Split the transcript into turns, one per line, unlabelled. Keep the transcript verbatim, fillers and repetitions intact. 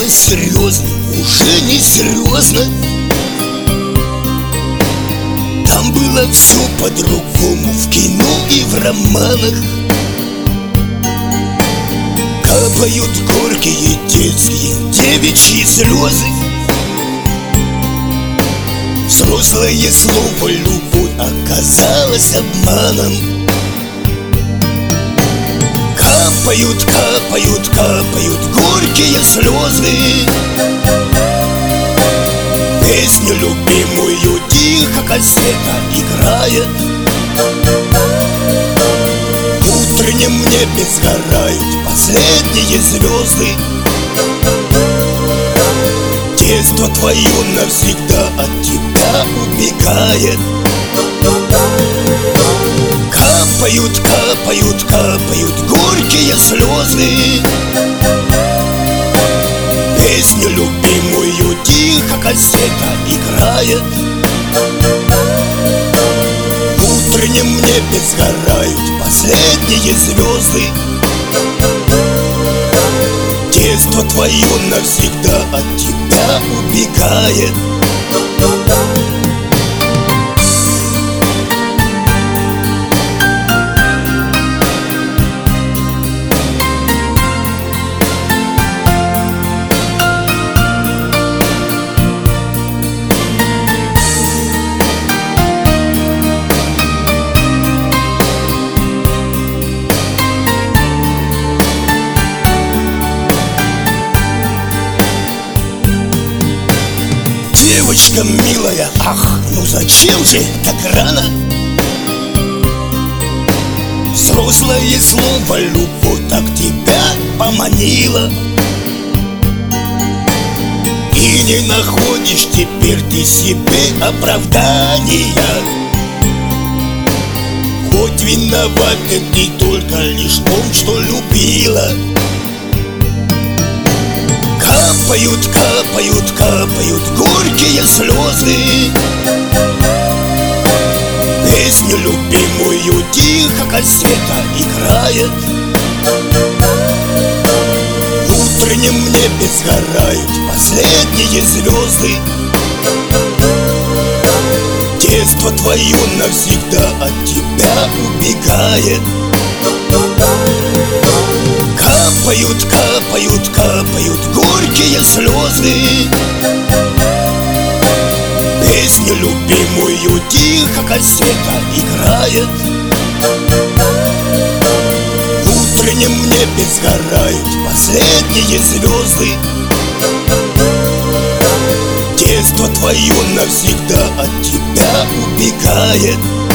серьезно, уже не серьезно. Там было все по-другому в кино и в романах. Капают горькие детские девичьи слезы. Взрослое слово «любовь» оказалось обманом. Капают, капают, капают горькие слезы. Песню любимую тихо кассета играет. В утреннем небе сгорают последние звезды. Детство твое навсегда от тебя убегает. Капают, капают, капают горькие слезы. Песню любимую тихо кассета играет. В утреннем небе сгорают последние звезды. Детство твое навсегда от тебя убегает. Девочка милая, ах, ну зачем же так рано? Взрослое слово «любовь» так тебя поманило. И не находишь теперь ты себе оправдания. Хоть виновата ты только лишь в том, что любила. Капают, капают, капают горькие слезы. Песню любимую тихо кассета играет. В утреннем небе сгорают последние звезды. Детство твое навсегда от тебя убегает. Капают, капают, капают горькие слезы. Песню любимую тихо кассета играет. В утреннем небе сгорают последние звезды. Детство твое навсегда от тебя убегает.